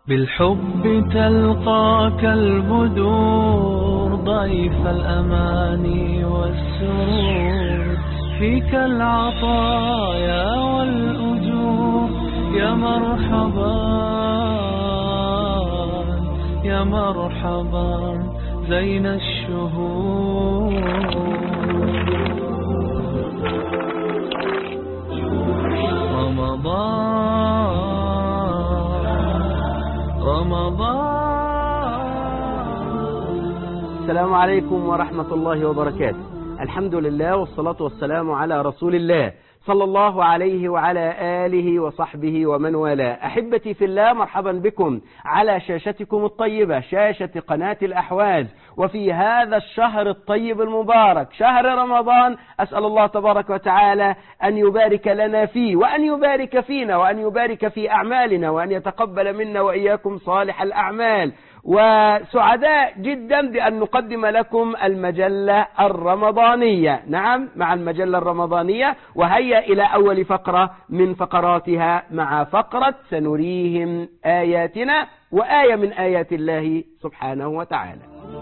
بالحب تلقاك البدور ضيف الأماني والسرور، فيك العطايا والأجور. يا مرحبا يا مرحبا زين الشهور. السلام عليكم ورحمة الله وبركاته. الحمد لله والصلاة والسلام على رسول الله صلى الله عليه وعلى آله وصحبه ومن والاه. أحبتي في الله، مرحبا بكم على شاشتكم الطيبة، شاشة قناة الأحواز. وفي هذا الشهر الطيب المبارك، شهر رمضان، أسأل الله تبارك وتعالى أن يبارك لنا فيه، وأن يبارك فينا، وأن يبارك في أعمالنا، وأن يتقبل منا وإياكم صالح الأعمال. وسعداء جدا بأن نقدم لكم المجلة الرمضانية. نعم، مع المجلة الرمضانية. وهيا إلى أول فقرة من فقراتها، مع فقرة سنريهم آياتنا، وآية من آيات الله سبحانه وتعالى.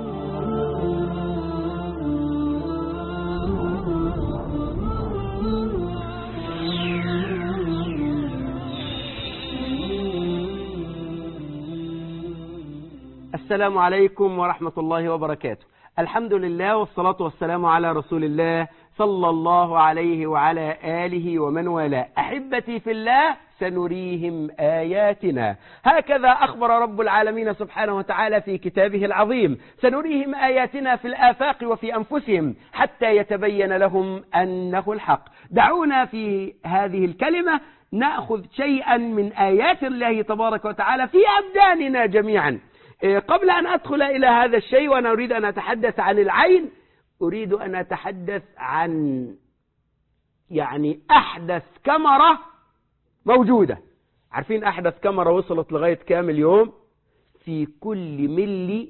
السلام عليكم ورحمة الله وبركاته. الحمد لله والصلاة والسلام على رسول الله صلى الله عليه وعلى آله ومن والاه. أحبتي في الله، سنريهم آياتنا. هكذا أخبر رب العالمين سبحانه وتعالى في كتابه العظيم: سنريهم آياتنا في الآفاق وفي أنفسهم حتى يتبين لهم أنه الحق. دعونا في هذه الكلمة نأخذ شيئا من آيات الله تبارك وتعالى في أبداننا جميعا. قبل أن أدخل إلى هذا الشيء، وأنا أريد أن أتحدث عن العين، أريد أن أتحدث عن أحدث كاميرا موجودة. عارفين أحدث كاميرا وصلت لغاية كام اليوم؟ في كل ملي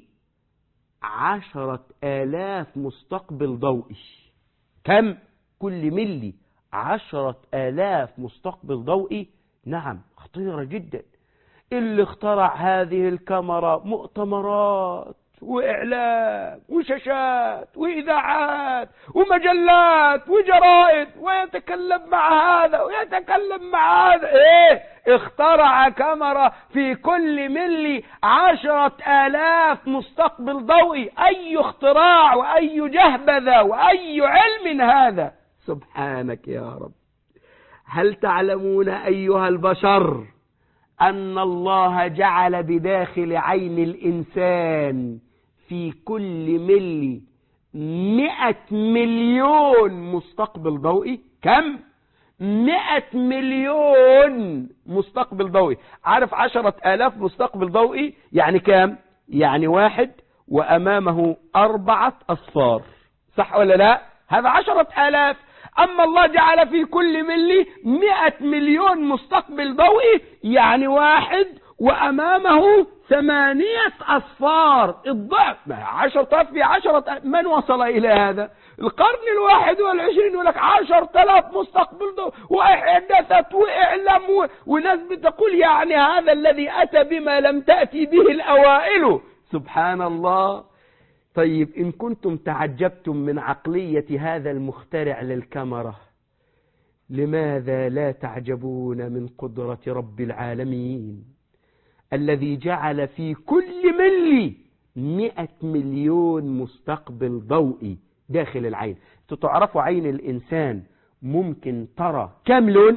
10,000 مستقبل ضوئي. كم؟ كل ملي 10,000 مستقبل ضوئي. نعم، خطيرة جدا. اللي اخترع هذه الكاميرا مؤتمرات وإعلام وشاشات وإذاعات ومجلات وجرائد، ويتكلم مع هذا ويتكلم مع هذا. اخترع كاميرا في كل ملي 10,000 مستقبل ضوئي. أي اختراع وأي جهبذة وأي علم هذا! سبحانك يا رب. هل تعلمون أيها البشر أن الله جعل بداخل عين الإنسان في كل ملي 100 مليون مستقبل ضوئي؟ كم؟ 100 مليون مستقبل ضوئي. عارف 10,000 مستقبل ضوئي يعني كم؟ يعني واحد وأمامه 4 أصفار. صح ولا لا؟ هذا 10,000. أما الله جعل في كل ملي 100 مليون مستقبل ضوئي، يعني واحد وأمامه 8 أصفار. الضعف. 10,000 في 10,000. من وصل إلى هذا؟ القرن 21 يقول لك 10,000 مستقبل ضوئي، وحدثت وإعلام وناس بتقول هذا الذي أتى بما لم تأتي به الأوائل. سبحان الله. طيب، إن كنتم تعجبتم من عقلية هذا المخترع للكاميرا، لماذا لا تعجبون من قدرة رب العالمين الذي جعل في كل ملي 100 مليون مستقبل ضوئي داخل العين؟ تعرفوا عين الإنسان ممكن ترى كم لون؟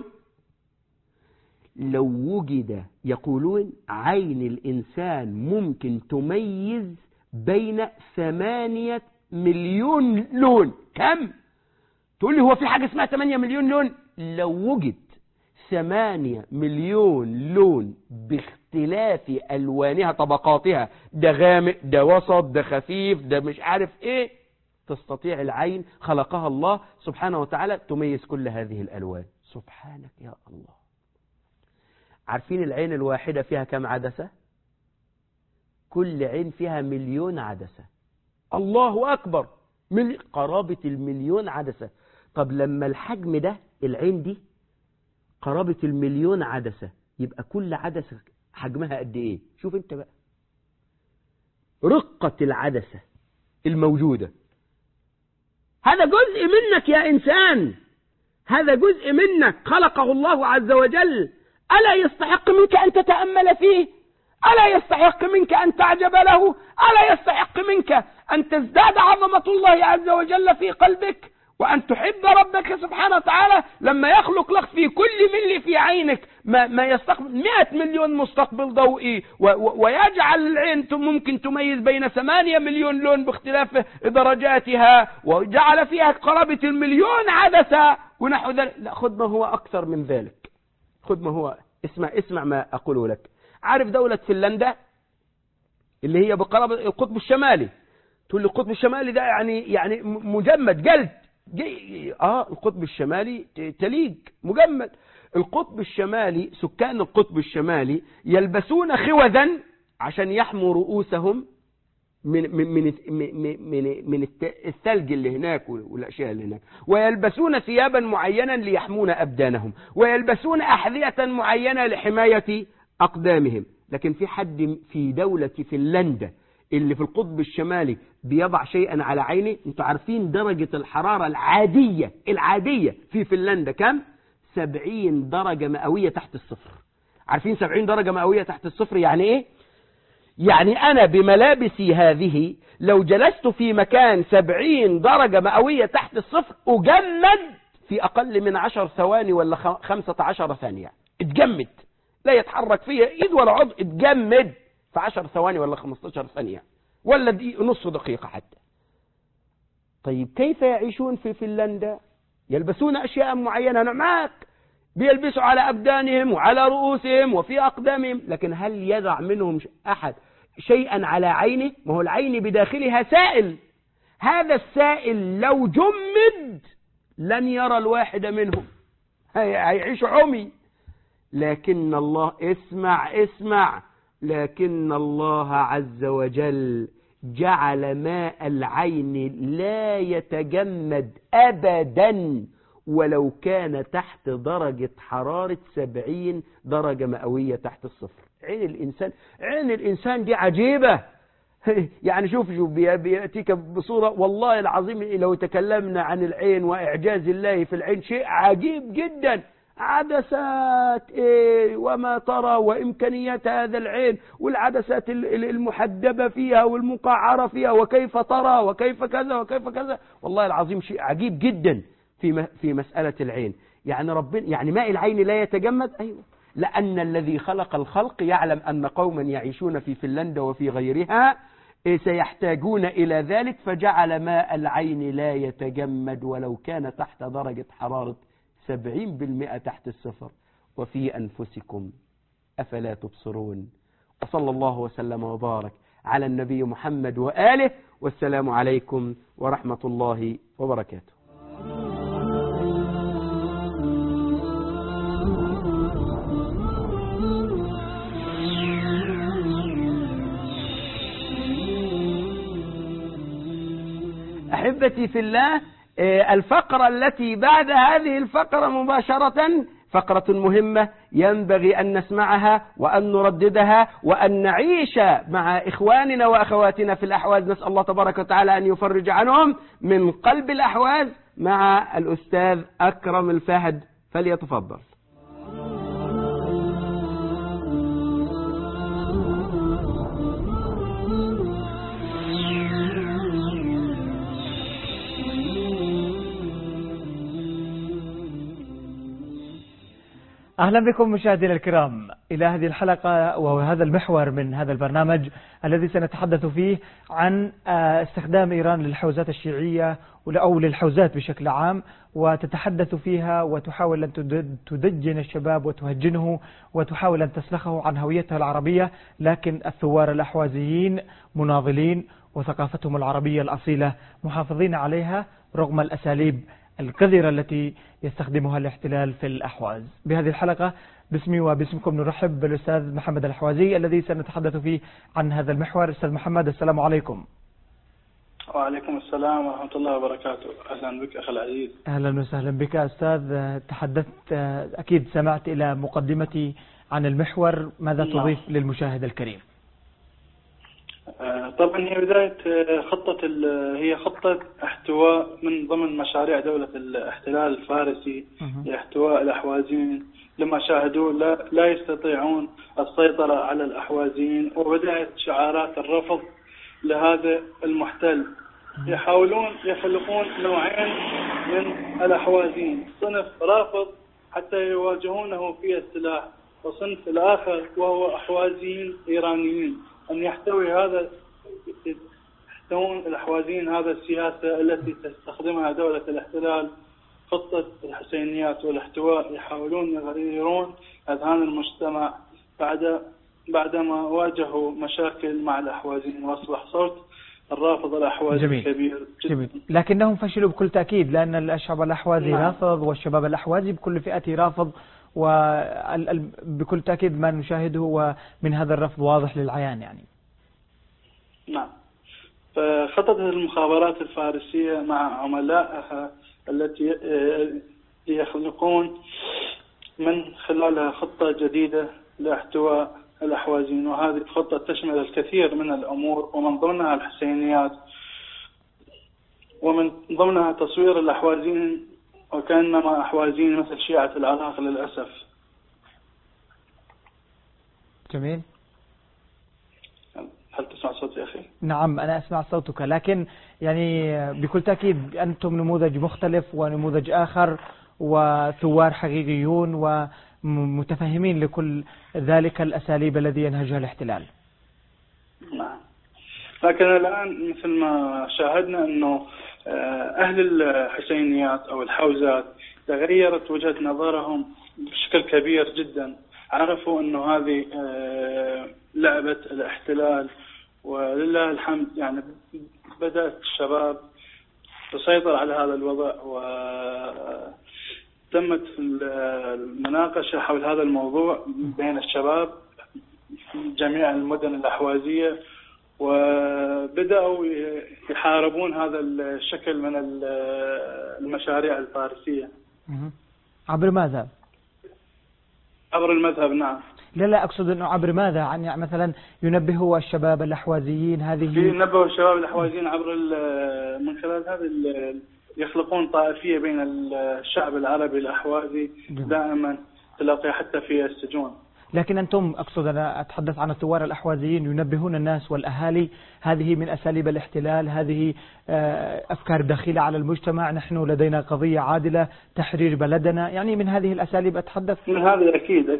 لو وجد، يقولون عين الإنسان ممكن تميز بين 8 مليون لون. كم؟ تقول لي هو في حاجة اسمها 8 مليون لون؟ لو وجد 8 مليون لون باختلاف ألوانها، طبقاتها، ده غامق، ده وسط، ده خفيف، ده مش عارف ايه، تستطيع العين خلقها الله سبحانه وتعالى تميز كل هذه الألوان. سبحانك يا الله. عارفين العين الواحدة فيها كم عدسة؟ كل عين فيها 1,000,000 عدسة. الله أكبر. من قرابة 1,000,000 عدسة. طب لما الحجم ده، العين دي قرابة 1,000,000 عدسة، يبقى كل عدسة حجمها قد ايه؟ شوف انت بقى رقة العدسة الموجودة. هذا جزء منك يا إنسان، هذا جزء منك خلقه الله عز وجل. ألا يستحق منك أن تتأمل فيه؟ ألا يستحق منك أن تعجب له؟ ألا يستحق منك أن تزداد عظمة الله عز وجل في قلبك، وأن تحب ربك سبحانه وتعالى لما يخلق لك في كل ملي في عينك ما يستقبل 100 مليون مستقبل ضوئي، ويجعل العين ممكن تميز بين 8 مليون لون باختلاف درجاتها، وجعل فيها قرابة 1,000,000 عدسة ونحو ذلك. لا، خذ ما هو أكثر من ذلك، خذ ما هو. اسمع ما أقوله لك. عارف دولة فنلندا اللي هي بقرابة القطب الشمالي؟ تقول لي القطب الشمالي ده يعني مجمد جلد. القطب الشمالي تليج مجمد. القطب الشمالي، سكان القطب الشمالي يلبسون خوذا عشان يحموا رؤوسهم من الثلج اللي هناك والأشياء اللي هناك، ويلبسون ثيابا معينة ليحمون أبدانهم، ويلبسون أحذية معينة لحماية أقدامهم. لكن في حد في دولة فنلندا اللي في القطب الشمالي بيضع شيئا على عينه؟ انتوا عارفين درجة الحرارة العادية في فنلندا كم؟ 70 درجة مئوية تحت الصفر. عارفين 70 درجة مئوية تحت الصفر يعني ايه؟ يعني انا بملابسي هذه لو جلست في مكان 70 درجة مئوية تحت الصفر اجمد في اقل من 10 ثواني ولا 15 ثانية. اتجمد، لا يتحرك فيها ايد ولا عضو، اتجمد في 10 ثواني ولا 15 ثانية ولا نصف دقيقة حتى. طيب كيف يعيشون في فنلندا؟ يلبسون أشياء معينة، أنا معك، بيلبسوا على أبدانهم وعلى رؤوسهم وفي أقدامهم، لكن هل يضع منهم أحد شيئا على عينه؟ ما هو العين بداخلها سائل، هذا السائل لو جمد لن يرى الواحد منهم، هيعيش عمي. لكن الله، اسمع، لكن الله عز وجل جعل ماء العين لا يتجمد أبدا ولو كان تحت درجة حرارة 70 درجة مئوية تحت الصفر. عين الإنسان دي عجيبة. يعني شوف بيأتيك بصورة، والله العظيم لو تكلمنا عن العين وإعجاز الله في العين شيء عجيب جدا. عدسات وما ترى وإمكانيات هذا العين، والعدسات المحدبة فيها والمقعرة فيها، وكيف ترى وكيف كذا وكيف كذا. والله العظيم شيء عجيب جدا في مسألة العين. يعني ربنا، يعني ماء العين لا يتجمد، أيوة، لأن الذي خلق الخلق يعلم أن قوما يعيشون في فنلندا وفي غيرها سيحتاجون إلى ذلك، فجعل ماء العين لا يتجمد ولو كان تحت درجة حرارة 70% تحت الصفر. وفي أنفسكم أفلا تبصرون. وصلى الله وسلم وبارك على النبي محمد وآله، والسلام عليكم ورحمة الله وبركاته. أحبتي في الله، الفقرة التي بعد هذه الفقرة مباشرة فقرة مهمة ينبغي أن نسمعها وأن نرددها وأن نعيش مع إخواننا وأخواتنا في الأحواز. نسأل الله تبارك وتعالى أن يفرج عنهم من قلب الأحواز مع الأستاذ أكرم الفهد، فليتفضل. أهلا بكم مشاهدينا الكرام إلى هذه الحلقة وهذا المحور من هذا البرنامج الذي سنتحدث فيه عن استخدام إيران للحوزات الشيعية أو للحوزات بشكل عام، وتتحدث فيها وتحاول أن تدجن الشباب وتهجنه وتحاول أن تسلخه عن هويتها العربية. لكن الثوار الأحوازيين مناضلين وثقافتهم العربية الأصيلة محافظين عليها رغم الأساليب القذرة التي يستخدمها الاحتلال في الأحواز. بهذه الحلقة باسمي وباسمكم نرحب بالأستاذ محمد الأحوازي الذي سنتحدث فيه عن هذا المحور. أستاذ محمد، السلام عليكم. وعليكم السلام ورحمة الله وبركاته. أهلا بك أخي العزيز. أهلا وسهلا بك أستاذ. تحدثت، أكيد سمعت إلى مقدمة عن المحور، ماذا تضيف للمشاهد الكريم؟ طبعا هي بداية هي خطة احتواء من ضمن مشاريع دولة الاحتلال الفارسي لاحتواء الأحوازيين. لما شاهدوا لا يستطيعون السيطرة على الأحوازيين، وبدأت شعارات الرفض لهذا المحتل. يحاولون يخلقون نوعين من الأحوازيين، صنف رافض حتى يواجهونه في السلاح، وصنف الآخر وهو أحوازيين إيرانيين. أن يحتوي يحتوون الأحوازيين هذا السياسة التي تستخدمها دولة الاحتلال، خطة الحسينيات والاحتواء. يحاولون يغيرون أذهان المجتمع بعدما واجهوا مشاكل مع الأحوازيين، وأصبح صوت الرافض الأحوازي كبير جدا. جميل. لكنهم فشلوا بكل تأكيد، لأن الشعب الأحوازي رافض، والشباب الأحوازي بكل فئته رافض، وبكل تأكيد ما نشاهده هو من هذا الرفض واضح للعيان يعني. نعم. فخطط المخابرات الفارسية مع عملائها التي يخلقون من خلالها خطة جديدة لاحتواء الأحوازيين، وهذه الخطة تشمل الكثير من الأمور، ومن ضمنها الحسينيات، ومن ضمنها تصوير الأحوازيين وكأنما أحوازيين مثل شيعة العراق للأسف. جميل. هل تسمع صوتي أخي؟ نعم أنا أسمع صوتك، لكن يعني بكل تأكيد أنتم نموذج مختلف ونموذج آخر، وثوار حقيقيون ومتفهمين لكل ذلك الأساليب الذي ينهجها الاحتلال. نعم. لكن الآن مثل ما شاهدنا أنه أهل الحسينيات أو الحوزات تغيرت وجهة نظرهم بشكل كبير جدا. عرفوا أنه هذه لعبة الاحتلال، ولله الحمد يعني بدأت الشباب تسيطر على هذا الوضع، وتمت المناقشة حول هذا الموضوع بين الشباب في جميع المدن الأحوازية، وبدأوا يحاربون هذا الشكل من المشاريع الفارسية. عبر ماذا؟ عبر المذهب. نعم. لا أقصد أنه عبر ماذا، يعني مثلا ينبهوا الشباب الأحوازيين ينبهوا الشباب الأحوازيين عبر من خلال هذا يخلقون طائفية بين الشعب العربي الأحوازي دائما تلاقي حتى في السجون. لكن أنتم، أقصد أنا أتحدث عن الثوار الأحوازيين، ينبهون الناس والأهالي هذه من أساليب الاحتلال، هذه أفكار دخيلة على المجتمع، نحن لدينا قضية عادلة، تحرير بلدنا، يعني من هذه الأساليب أتحدث. من هذه أكيد.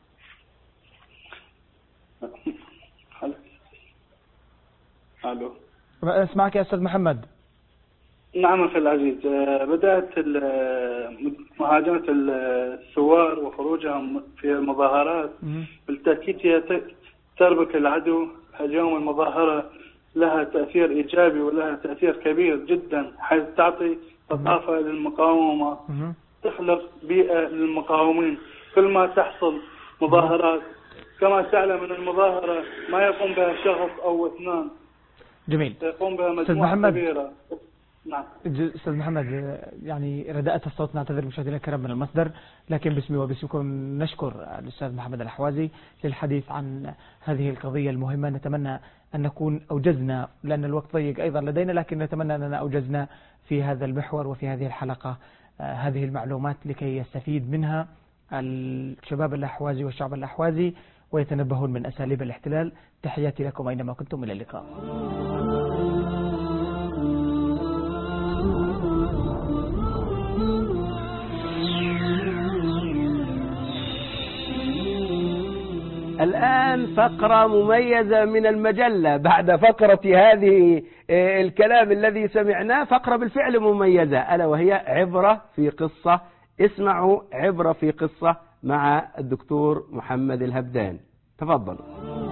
ألو. أسمعك يا أستاذ محمد. نعم أخي العزيز. بدأت مهاجمة الثوار وخروجهم في المظاهرات بالتأكيد هي تربك العدو. اليوم المظاهرة لها تأثير إيجابي ولها تأثير كبير جدا، حيث تعطي ثقافة للمقاومة، تخلق بيئة للمقاومين. كل ما تحصل مظاهرات كما تعلم أن المظاهرة ما يقوم بها شخص أو اثنان. جميل. يقوم بها مجموعة كبيرة. نعم. أستاذ محمد، يعني رداءة الصوت، نعتذر مشاهدينا الكرام من المصدر، لكن باسمي وباسمكم نشكر الأستاذ محمد الأحوازي للحديث عن هذه القضية المهمة. نتمنى أن نكون أوجزنا، لأن الوقت ضيق أيضا لدينا، لكن نتمنى أننا أوجزنا في هذا المحور وفي هذه الحلقة هذه المعلومات لكي يستفيد منها الشباب الأحوازي والشعب الأحوازي ويتنبهون من أساليب الاحتلال. تحياتي لكم أينما كنتم، إلى اللقاء. الآن فقرة مميزة من المجلة بعد فقرة هذه الكلام الذي سمعناه، فقرة بالفعل مميزة، ألا وهي عبرة في قصة. اسمعوا عبرة في قصة مع الدكتور محمد الهبدان. تفضلوا.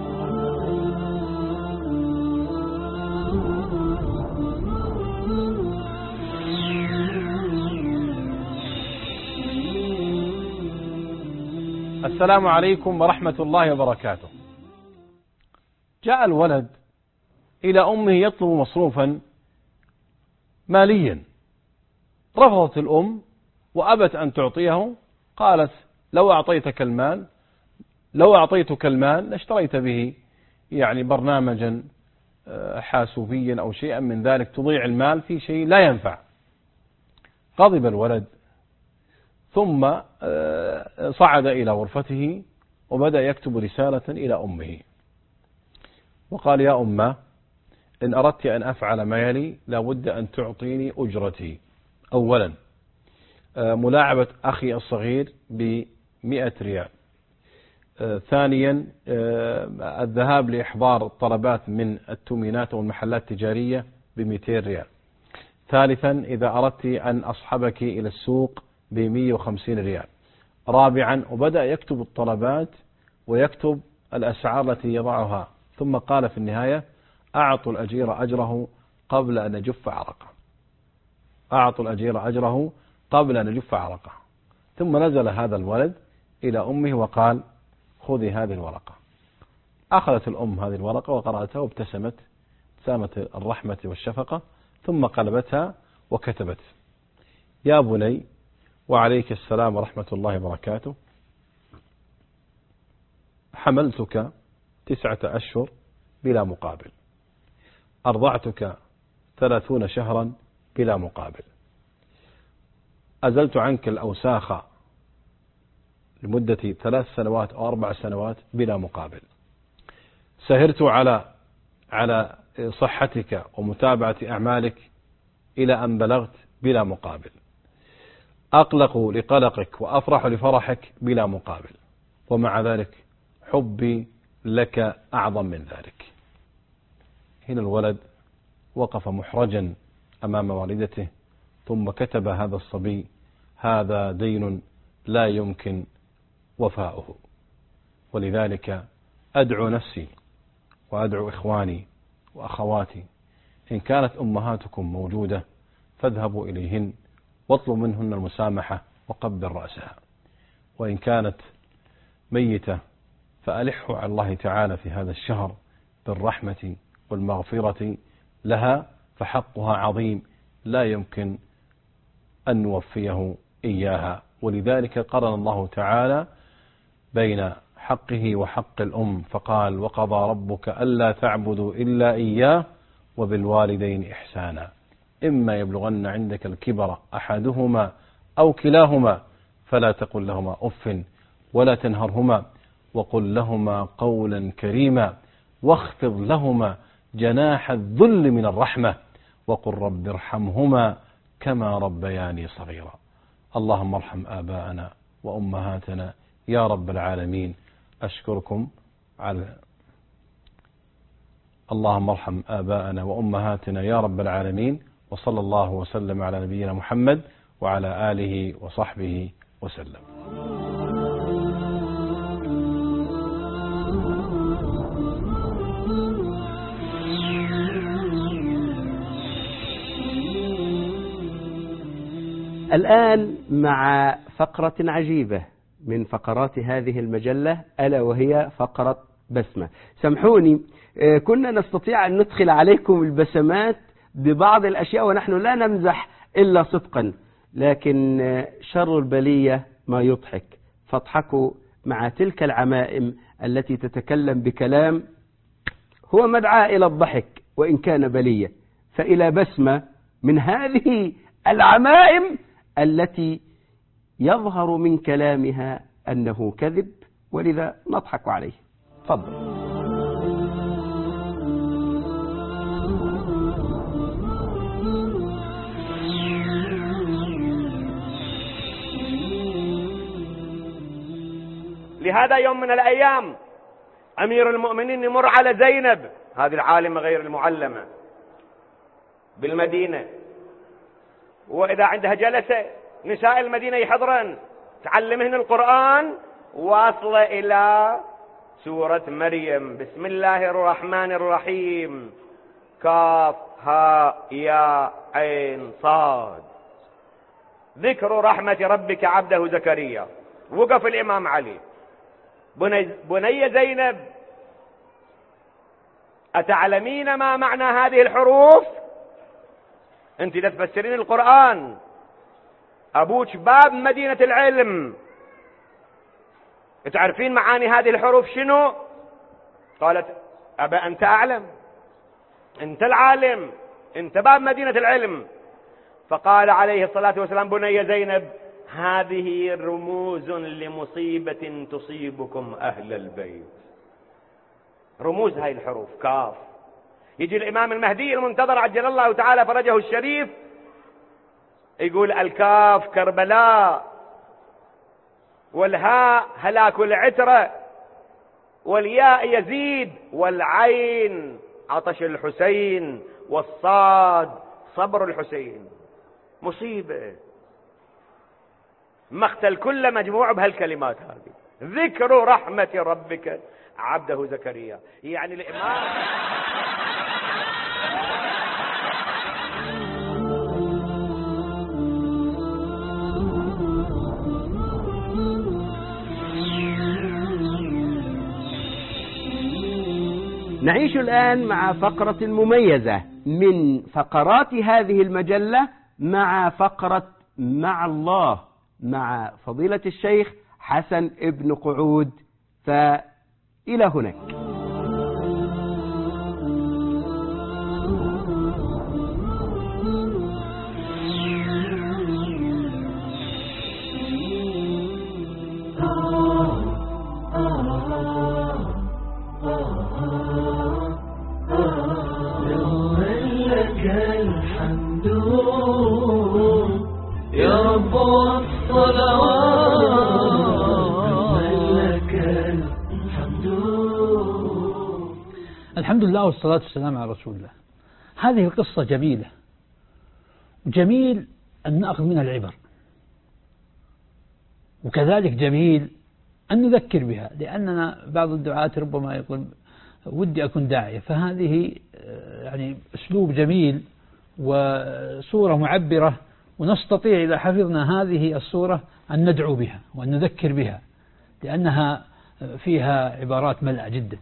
السلام عليكم ورحمة الله وبركاته. جاء الولد إلى أمه يطلب مصروفا ماليا، رفضت الأم وأبت أن تعطيه. قالت: لو أعطيتك المال لو أعطيتك المال لاشتريت به يعني برنامجا حاسوبيا أو شيئا من ذلك، تضيع المال في شيء لا ينفع. غضب الولد ثم صعد إلى غرفته وبدأ يكتب رسالة إلى أمه، وقال: يا أمه، إن أردت أن أفعل ما يلي لابد أن تعطيني أجرتي. أولا ملاعبة أخي الصغير ب100 ريال. ثانيا الذهاب لإحضار الطلبات من التومينات والمحلات التجارية ب200 ريال. ثالثا إذا أردت أن أصحبك إلى السوق ب150 ريال. رابعا وبدأ يكتب الطلبات ويكتب الأسعار التي يضعها، ثم قال في النهاية: أعطوا الأجير أجره قبل أن يجف عرقه. أعطوا الأجير أجره قبل أن يجف عرقه. ثم نزل هذا الولد إلى أمه وقال: خذي هذه الورقة. أخذت الأم هذه الورقة وقرأتها وابتسمت ابتسامة الرحمة والشفقة، ثم قلبتها وكتبت: يا بني، وعليك السلام ورحمة الله وبركاته، حملتك 9 أشهر بلا مقابل، أرضعتك 30 شهرا بلا مقابل، أزلت عنك الأوساخ لمدة 3 سنوات أو 4 سنوات بلا مقابل، سهرت على صحتك ومتابعة أعمالك إلى أن بلغت بلا مقابل، أقلق لقلقك وأفرح لفرحك بلا مقابل، ومع ذلك حبي لك أعظم من ذلك. هنا الولد وقف محرجا أمام والدته، ثم كتب هذا الصبي: هذا دين لا يمكن وفاؤه. ولذلك أدعو نفسي وأدعو إخواني وأخواتي، إن كانت أمهاتكم موجودة فاذهبوا إليهن واطلبوا منهن المسامحة وقبل رأسها، وإن كانت ميتة فألحوا على الله تعالى في هذا الشهر بالرحمة والمغفرة لها، فحقها عظيم لا يمكن أن نوفيه إياها. ولذلك قرن الله تعالى بين حقه وحق الأم فقال: وقضى ربك ألا تعبدوا إلا إياه وبالوالدين إحسانا، إما يبلغن عندك الكبر أحدهما أو كلاهما فلا تقل لهما أف ولا تنهرهما وقل لهما قولا كريما واخفض لهما جناح الذل من الرحمة وقل رب ارحمهما كما ربياني صغيرا. اللهم ارحم آباءنا وأمهاتنا يا رب العالمين. أشكركم على اللهم ارحم آباءنا وأمهاتنا يا رب العالمين، وصلى الله وسلم على نبينا محمد وعلى آله وصحبه وسلم. الآن مع فقرة عجيبة من فقرات هذه المجلة، ألا وهي فقرة بسمة. سامحوني، كنا نستطيع أن ندخل عليكم البسمات ببعض الأشياء ونحن لا نمزح إلا صدقا، لكن شر البلية ما يضحك، فاضحكوا مع تلك العمائم التي تتكلم بكلام هو مدعاة إلى الضحك وإن كان بلية، فإلى بسمة من هذه العمائم التي يظهر من كلامها أنه كذب، ولذا نضحك عليه. تفضل. لهذا يوم من الأيام أمير المؤمنين يمر على زينب، هذه العالمة غير المعلمة بالمدينة، وإذا عندها جلسة نساء المدينة يحضرن تعلمهن القرآن، واصلة إلى سورة مريم: بسم الله الرحمن الرحيم، كاف ها يا عين صاد، ذكر رحمة ربك عبده زكريا. وقف الإمام علي: بني زينب، أتعلمين ما معنى هذه الحروف؟ أنت لا تفسرين القرآن، أبوك باب مدينة العلم، تعرفين معاني هذه الحروف شنو؟ قالت أبا أنت أعلم، أنت العالم، أنت باب مدينة العلم. فقال عليه الصلاة والسلام بني زينب هذه رموز لمصيبة تصيبكم أهل البيت. رموز هاي الحروف كاف. يجي الإمام المهدي المنتظر عجل الله تعالى فرجه الشريف يقول الكاف كربلاء، والهاء هلاك العترة، والياء يزيد، والعين عطش الحسين، والصاد صبر الحسين. مصيبة مقتل كل مجموع بهالكلمات هذه. ذكر رحمة ربك عبده زكريا. يعني الإمام نعيش الآن مع فقرة مميزة من فقرات هذه المجلة، مع فقرة مع الله مع فضيلة الشيخ حسن ابن قعود. فإلى هناك. الحمد لله والصلاة والسلام على رسول الله. هذه القصة جميلة، وجميل أن نأخذ منها العبر، وكذلك جميل أن نذكر بها، لأننا بعض الدعاة ربما يقول ودي أكون داعية، فهذه يعني أسلوب جميل وصورة معبرة، ونستطيع إذا حفظنا هذه الصورة أن ندعو بها وأن نذكر بها، لأنها فيها عبارات ملأ جدا.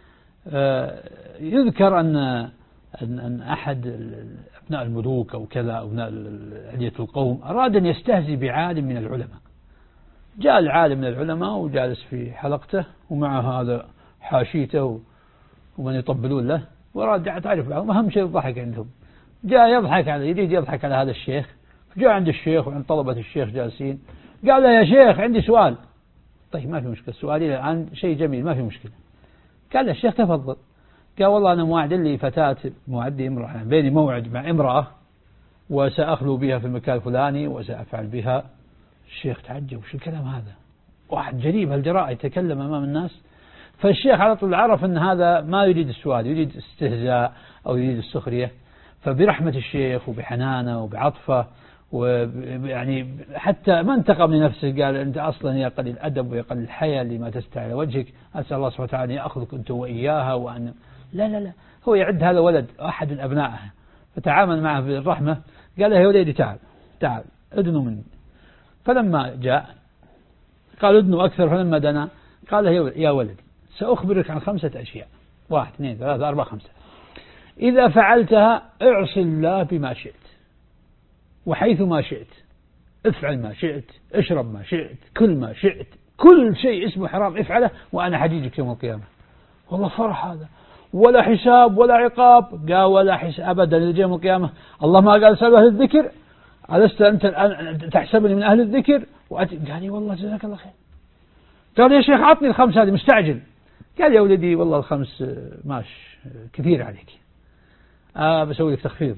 يذكر أن أحد أبناء الملوك أو كذا أبناء علية القوم أراد أن يستهزئ بعالم من العلماء. جاء العالم من العلماء وجالس في حلقته ومعه هذا حاشيته ومن يطبلون له، وأراد تعرف بعضهم أهم شيء الضحك عندهم. جاء يضحك يريد يضحك على هذا الشيخ، جاء عند الشيخ وعند طلبة الشيخ جالسين، قال له يا شيخ عندي سؤال. طيب ما في مشكلة، سؤالي الآن شيء جميل ما في مشكلة. قال له الشيخ تفضل. قال والله أنا موعد لي فتاة، موعد امرأة، بيني موعد مع امرأة وسأخلو بها في المكان الفلاني وسأفعل بها. الشيخ تعجب، وش الكلام هذا؟ واحد جريب هالجراء يتكلم أمام الناس. فالشيخ على طول عرف أن هذا ما يريد السؤال، يريد استهزاء أو يريد السخرية. فبرحمة الشيخ وبحنانه وبعطفه ويعني حتى ما انتقم لنفسه، قال أنت أصلا يا قليل الأدب ويا قليل الحياة لما تستعي على وجهك، أسأل الله سبحانه وتعالى أن يأخذك أنت وإياها. وأن لا هو يعد هذا ولد أحد من أبنائه، فتعامل معه بالرحمة. قال له يا ولدي تعال ادنو مني. فلما جاء قال ادنو أكثر. فلما دنا قال له يا ولدي سأخبرك عن 5 أشياء، 1 2 3 4 5، إذا فعلتها اعص الله بما شئت وحيث ما شئت، افعل ما شئت، اشرب ما شئت، كل ما شئت، كل شيء اسمه حرام افعله وأنا حجيجك يوم القيامة. والله فرح هذا، ولا حساب ولا عقاب. قال ولا حساب أبدا يوم القيامة. الله ما قال سأل أهل الذكر ألست أنت الآن تحسبني من أهل الذكر؟ قال لي والله جزاك الله خير. قال يا شيخ عطني ال5 هذه مستعجل. قال يا ولدي والله ال5 ماش كثير عليك، بسوي لك تخفيض.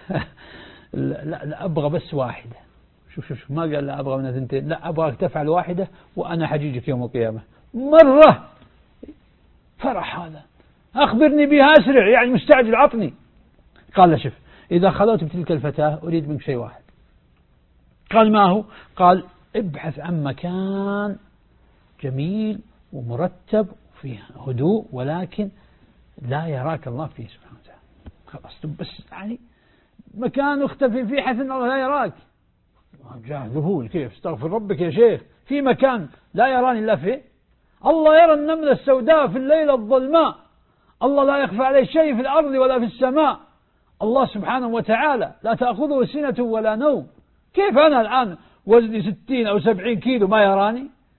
لا أبغى بس واحدة. شوف ما قال لا أبغى من 2، لا أبغاك تفعل واحدة وأنا حجيجك يوم القيامة. مرة فرح هذا، أخبرني بها أسرع، يعني مستعجل عطني. قال له شوف إذا خلوت بتلك الفتاة أريد منك شيء واحد. قال ما هو؟ قال ابحث عن مكان جميل ومرتب وفيه هدوء ولكن لا يراك الله فيه سبحانه وتعالى. خلاص بس يعني مكان اختفي فيه حيث أن الله لا يراك. جاء ذهول، كيف استغفر ربك يا شيخ، في مكان لا يراني إلا فيه؟ الله يرى النملة السوداء في الليلة الظلماء، الله لا يخفى عليه شيء في الأرض ولا في السماء، الله سبحانه وتعالى لا تأخذه سنة ولا نوم. كيف أنا الآن وزني 60 أو 70 كيلو ما يراني؟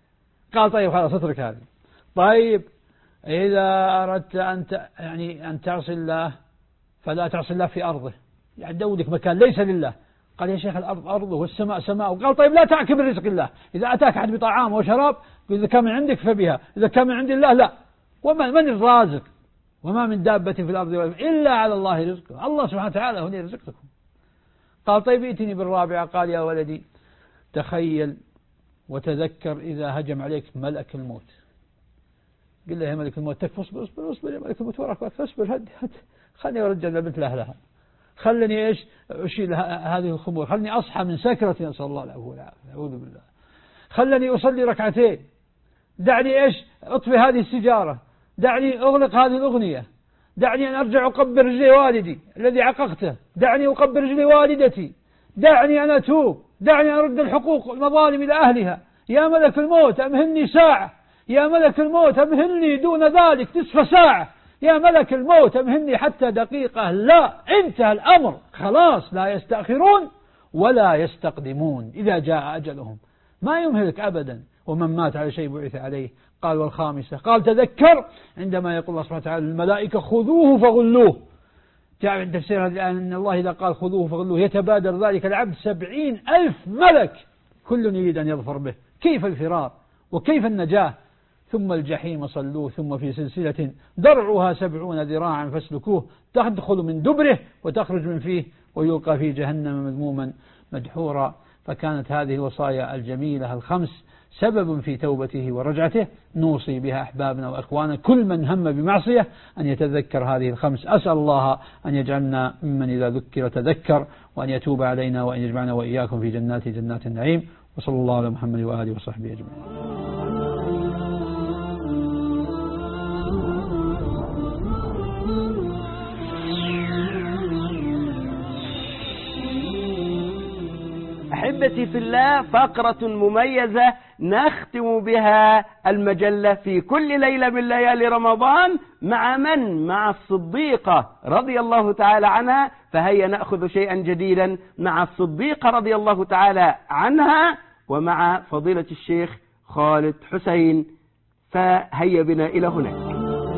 قال طيب خلاص اترك هذه. طيب إذا أردت أن تعصي الله فلا تعصي الله في أرضه، يعني دولك مكان ليس لله. قال يا شيخ الأرض أرضه والسماء سماءه. قال طيب لا تعكب رزق الله، إذا أتاك أحد بطعام وشراب إذا كان من عندك فبها، إذا كان من عند الله لا. من الرازق؟ وما من دابة في الأرض إلا على الله رزقه، الله سبحانه وتعالى هو يرزقكم. قال طيب ائتني بالرابعة. قال يا ولدي تخيل وتذكر إذا هجم عليك ملك الموت. قل له يا ملك الموت تكفى اصبر يا ملك الموت وراك اصبر هد خلني أرجع مثل أهلها، خلني أشيل هذه الخمور، خلني أصحى من سكرة نسأل الله العفو والعافية أعوذ بالله، خلني أصلي ركعتين، دعني أطفي هذه السجارة، دعني أغلق هذه الأغنية، دعني أن أرجع أقبل رجلي والدي الذي عققته، دعني أقبل رجلي والدتي، دعني أن أتوب، دعني أن أرد الحقوق المظالم إلى أهلها. يا ملك الموت أمهلني ساعة، يا ملك الموت أمهلني دون ذلك نصف ساعة، يا ملك الموت أمهلني حتى دقيقة. لا، انتهى الأمر خلاص، لا يستأخرون ولا يستقدمون، إذا جاء أجلهم ما يمهلك أبدا. ومن مات على شيء بعث عليه. قال والخامسة، قال تذكر عندما يقول الله سبحانه وتعالى للملائكة خذوه فغلوه. جاء عند تفسير هذه الآية أن الله إذا قال خذوه فغلوه يتبادر ذلك العبد 70,000 ملك كل يريد أن يظفر به. كيف الفرار وكيف النجاة؟ ثم الجحيم صلوه ثم في سلسلة درعها 70 ذراعا فاسلكوه تدخل من دبره وتخرج من فيه ويلقى في جهنم مذموما مدحورا. فكانت هذه الوصايا الجميلة الخمس سبب في توبته ورجعته، نوصي بها أحبابنا وأخواننا كل من هم بمعصية أن يتذكر هذه الخمس. أسأل الله أن يجعلنا ممن إذا ذكر تذكر، وأن يتوب علينا وأن يجمعنا وإياكم في جنات النعيم. وصلى الله على محمد وآله وصحبه أجمعين. أحبتي في الله، فقرة مميزة نختم بها المجلة في كل ليلة من ليالي رمضان مع الصديقة رضي الله تعالى عنها. فهيا نأخذ شيئا جديدا مع الصديقة رضي الله تعالى عنها ومع فضيلة الشيخ خالد حسين، فهيا بنا إلى هناك.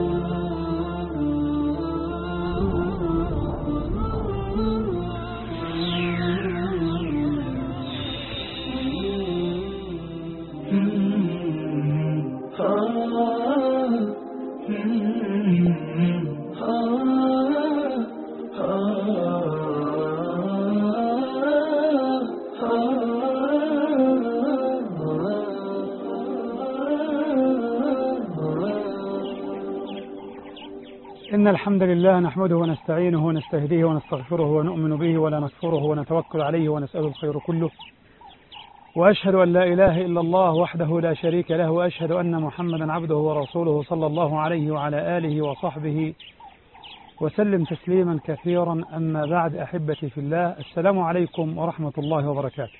إن الحمد لله نحمده ونستعينه ونستهديه ونستغفره ونؤمن به ولا نكفره ونتوكل عليه ونسأله الخير كله، وأشهد أن لا إله إلا الله وحده لا شريك له، وأشهد أن محمدا عبده ورسوله صلى الله عليه وعلى آله وصحبه وسلم تسليما كثيرا. أما بعد، أحبتي في الله، السلام عليكم ورحمة الله وبركاته.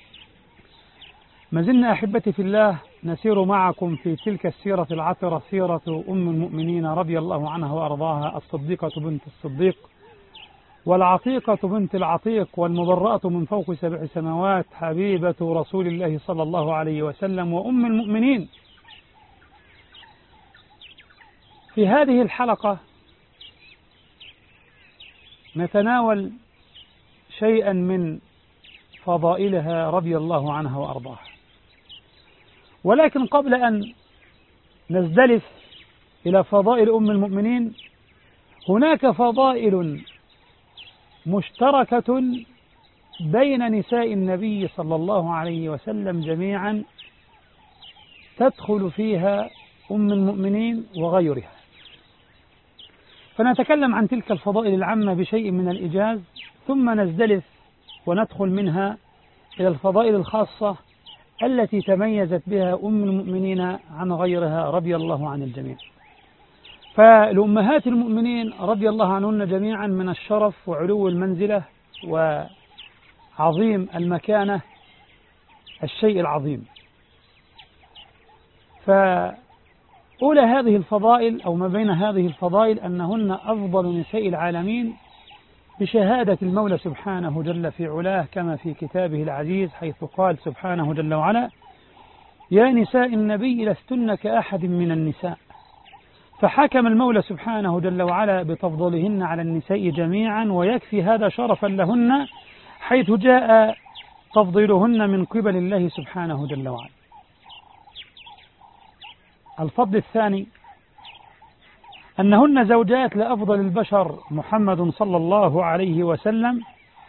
ما زلنا أحبتي في الله نسير معكم في تلك السيرة العطرة، سيرة أم المؤمنين رضي الله عنها وأرضاها، الصديقة بنت الصديق والعتيقة بنت العتيق والمبرأة من فوق 7 سماوات، حبيبة رسول الله صلى الله عليه وسلم وأم المؤمنين. في هذه الحلقة نتناول شيئا من فضائلها رضي الله عنها وأرضاها، ولكن قبل أن نزدلف إلى فضائل أم المؤمنين، هناك فضائل مشتركة بين نساء النبي صلى الله عليه وسلم جميعا تدخل فيها أم المؤمنين وغيرها. فنتكلم عن تلك الفضائل العامة بشيء من الإيجاز، ثم نزدلف وندخل منها إلى الفضائل الخاصة التي تميزت بها أم المؤمنين عن غيرها رضي الله عن الجميع. فلأمهات المؤمنين رضي الله عنهن جميعا من الشرف وعلو المنزلة وعظيم المكانة الشيء العظيم. فأولى هذه الفضائل أو ما بين هذه الفضائل أنهن أفضل نساء العالمين بشهادة المولى سبحانه جل في علاه، كما في كتابه العزيز حيث قال سبحانه جل وعلا: يا نساء النبي لستن كأحد من النساء. فحكم المولى سبحانه جل وعلا بتفضيلهن على النساء جميعا، ويكفي هذا شرفا لهن حيث جاء تفضيلهن من قبل الله سبحانه جل وعلا. الفضل الثاني أنهن زوجات لأفضل البشر محمد صلى الله عليه وسلم،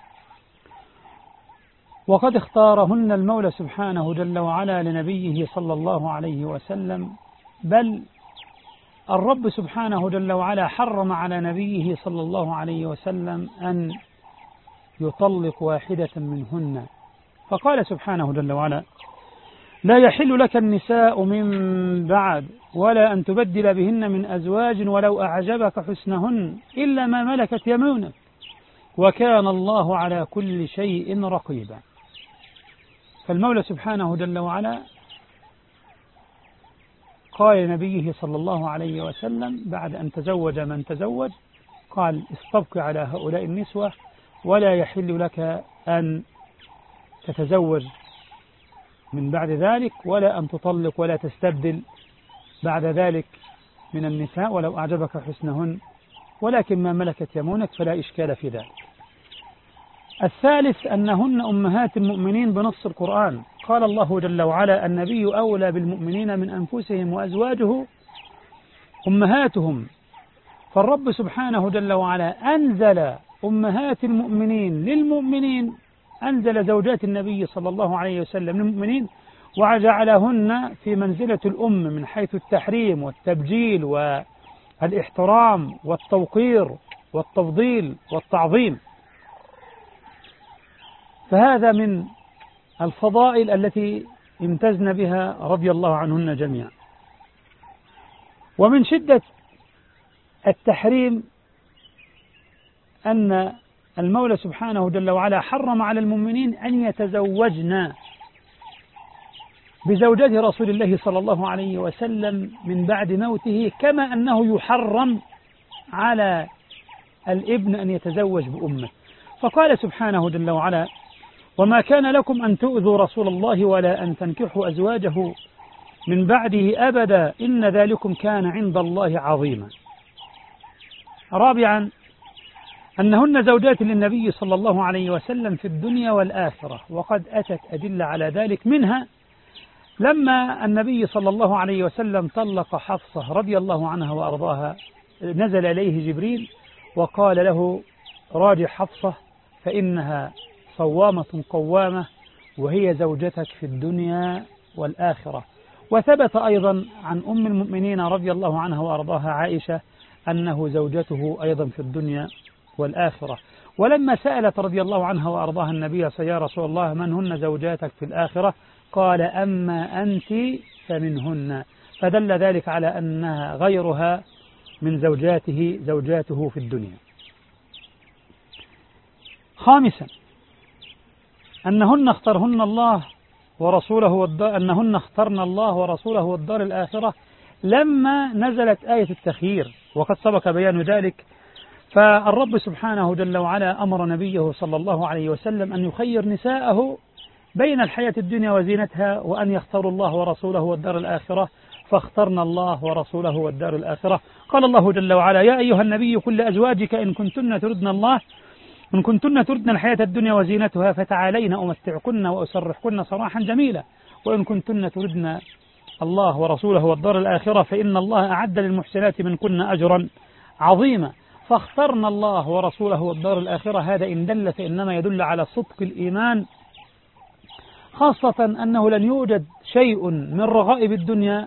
وقد اختارهن المولى سبحانه جل وعلا لنبيه صلى الله عليه وسلم، بل الرب سبحانه جل وعلا حرم على نبيه صلى الله عليه وسلم أن يطلق واحدة منهن، فقال سبحانه جل وعلا: لا يحل لك النساء من بعد ولا أن تبدل بهن من أزواج ولو أعجبك حسنهن إلا ما ملكت يمينك وكان الله على كل شيء رقيبا. فالمولى سبحانه جل وعلا قال لنبيه صلى الله عليه وسلم بعد أن تزوج من تزوج، قال: استبق على هؤلاء النسوة ولا يحل لك أن تتزوج من بعد ذلك ولا أن تطلق ولا تستبدل بعد ذلك من النساء ولو أعجبك حسنهن ولكن ما ملكت يمينك فلا إشكال في ذلك. الثالث أنهن أمهات المؤمنين بنص القرآن، قال الله جل وعلا: النبي أولى بالمؤمنين من أنفسهم وأزواجه أمهاتهم. فالرب سبحانه جل وعلا أنزل أمهات المؤمنين للمؤمنين، أنزل زوجات النبي صلى الله عليه وسلم للمؤمنين وجعلهن في منزلة الأم من حيث التحريم والتبجيل والاحترام والتوقير والتفضيل والتعظيم. فهذا من الفضائل التي امتزن بها رضي الله عنهن جميعا. ومن شدة التحريم أن المولى سبحانه جل وعلا حرم على المؤمنين أن يتزوجن بزوجات رسول الله صلى الله عليه وسلم من بعد موته، كما أنه يحرم على الابن أن يتزوج بأمه. فقال سبحانه جل وعلا: وما كان لكم أن تؤذوا رسول الله ولا أن تنكحوا أزواجه من بعده أبدا إن ذلكم كان عند الله عظيما. رابعا أنهن زوجات للنبي صلى الله عليه وسلم في الدنيا والآخرة، وقد أتت أدلة على ذلك، منها لما النبي صلى الله عليه وسلم طلق حفصة رضي الله عنها وأرضاها، نزل إليه جبريل وقال له: راجع حفصة فإنها صوامة قوامة وهي زوجتك في الدنيا والآخرة. وثبت أيضا عن أم المؤمنين رضي الله عنها وأرضاها عائشة أنه زوجته أيضا في الدنيا والآخرة. ولما سألت رضي الله عنها وأرضاها النبي: يا رسول الله من هن زوجاتك في الآخرة؟ قال: أما أنت فمنهن. فدل ذلك على أنها غيرها من زوجاته في الدنيا. خامسا أنهن اخترن الله ورسوله والدار الآخرة لما نزلت آية التخيير، وقد سبق بيان ذلك. فالرب سبحانه جل وعلا أمر نبيه صلى الله عليه وسلم أن يخير نساءه بين الحياة الدنيا وزينتها وأن يختاروا الله ورسوله والدار الآخرة، فاخترنا الله ورسوله والدار الآخرة. قال الله جل وعلا: يا أيها النبي قل لأزواجك إن كنتن تردن الحياة الدنيا وزينتها فتعالين أمتعكن وأسرحكن سراحا جميلا، وإن كنتن تردن الله ورسوله والدار الآخرة فإن الله أعد للمحسنات منكن أجرا عظيما. فاخترنا الله ورسوله والدار الآخرة، هذا إن دل فإنما يدل على صدق الإيمان، خاصة أنه لن يوجد شيء من رغائب الدنيا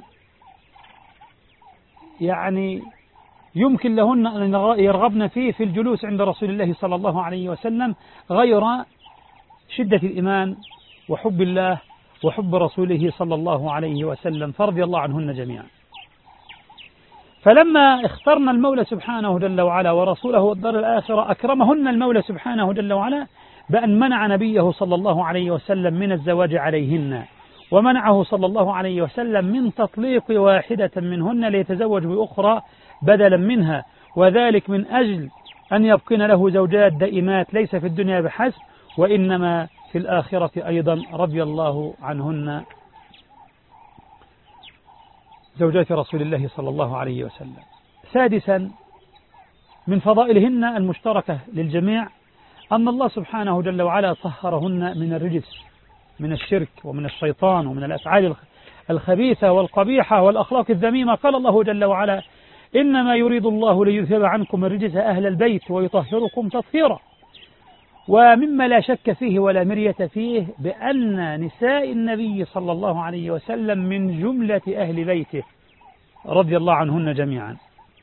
يعني يمكن لهن أن يرغبن فيه في الجلوس عند رسول الله صلى الله عليه وسلم غير شدة الإيمان وحب الله وحب رسوله صلى الله عليه وسلم، فرضي الله عنهن جميعا. فلما اخترنا المولى سبحانه جل وعلا ورسوله والدار الآخرة، أكرمهن المولى سبحانه جل وعلا بأن منع نبيه صلى الله عليه وسلم من الزواج عليهن، ومنعه صلى الله عليه وسلم من تطليق واحدة منهن ليتزوج بأخرى بدلا منها، وذلك من أجل أن يبقين له زوجات دائمات ليس في الدنيا بحسب وإنما في الآخرة أيضا، رضي الله عنهن زوجات رسول الله صلى الله عليه وسلم. سادسا من فضائلهن المشتركة للجميع أن الله سبحانه جل وعلا طهرهن من الرجس، من الشرك ومن الشيطان ومن الأفعال الخبيثة والقبيحة والأخلاق الذميمة. قال الله جل وعلا: إنما يريد الله ليذهب عنكم الرجس أهل البيت ويطهركم تطهيرا. ومما لا شك فيه ولا مرية فيه بأن نساء النبي صلى الله عليه وسلم من جملة أهل بيته رضي الله عنهن جميعا.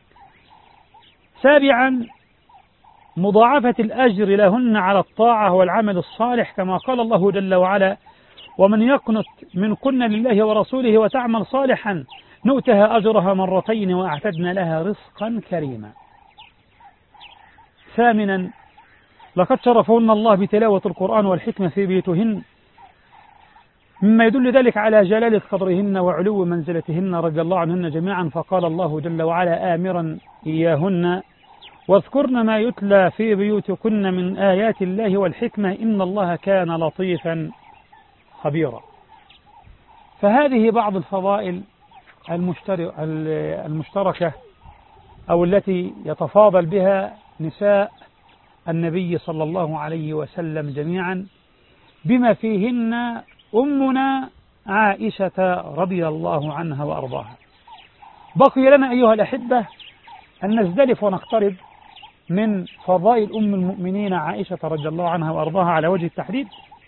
سابعا مضاعفة الأجر لهن على الطاعة والعمل الصالح، كما قال الله جل وعلا: ومن يقنت منكن لله ورسوله وتعمل صالحا نؤتها أجرها مرتين وأعتدنا لها رزقا كريما. ثامنا لقد شرفهن الله بتلاوة القرآن والحكمة في بيوتهن، مما يدل ذلك على جلالة قدرهن وعلو منزلتهن رضي الله عنهن جميعا. فقال الله جل وعلا آمرا إياهن: واذكرن ما يتلى في بيوتكن من آيات الله والحكمة إن الله كان لطيفا خبيرا. فهذه بعض الفضائل المشتركة أو التي يتفاضل بها نساء النبي صلى الله عليه وسلم جميعا، بما فيهن أمنا عائشة رضي الله عنها وأرضاها. بقي لنا أيها الأحبة أن نزدلف ونقترب من فضائل أم المؤمنين عائشة رضي الله عنها وأرضاها على وجه التحديد،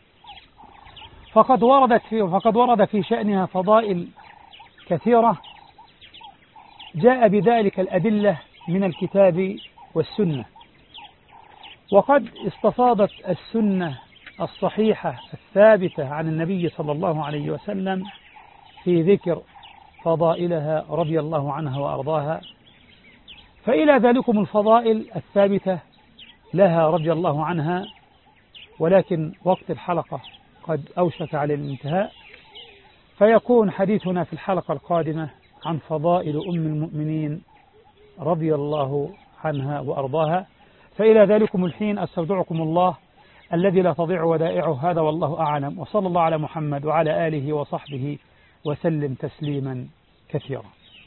فقد ورد في شأنها فضائل كثيرة جاء بذلك الأدلة من الكتاب والسنة. وقد استفاضت السنة الصحيحة الثابتة عن النبي صلى الله عليه وسلم في ذكر فضائلها رضي الله عنها وأرضاها. فإلى ذلكم الفضائل الثابتة لها رضي الله عنها، ولكن وقت الحلقة قد أوشك على الانتهاء، فيكون حديثنا في الحلقة القادمة عن فضائل أم المؤمنين رضي الله عنها وأرضاها. فإلى ذلكم الحين أستودعكم الله الذي لا تضيع ودائعه. هذا والله أعلم، وصلى الله على محمد وعلى آله وصحبه وسلم تسليما كثيرا.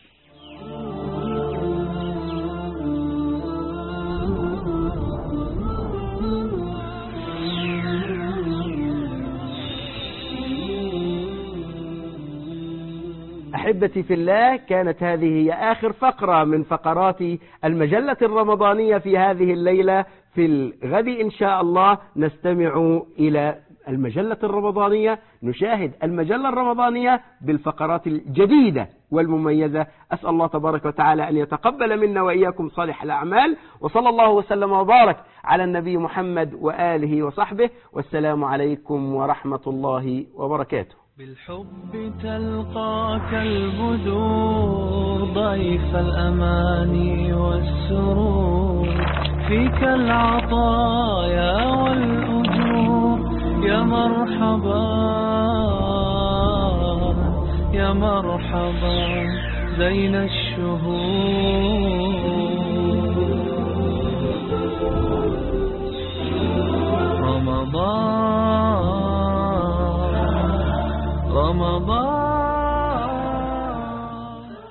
أحبتي في الله، كانت هذه هي آخر فقرة من فقرات المجلة الرمضانية في هذه الليلة. في الغد إن شاء الله نستمع إلى المجلة الرمضانية، نشاهد المجلة الرمضانية بالفقرات الجديدة والمميزة. أسأل الله تبارك وتعالى أن يتقبل منا وإياكم صالح الأعمال، وصلى الله وسلم وبارك على النبي محمد وآله وصحبه، والسلام عليكم ورحمة الله وبركاته. بالحب تلقاك البدور ضيف الأماني والسرور، فيك العطايا والأجور. يا مرحبا يا مرحبا زين الشهور.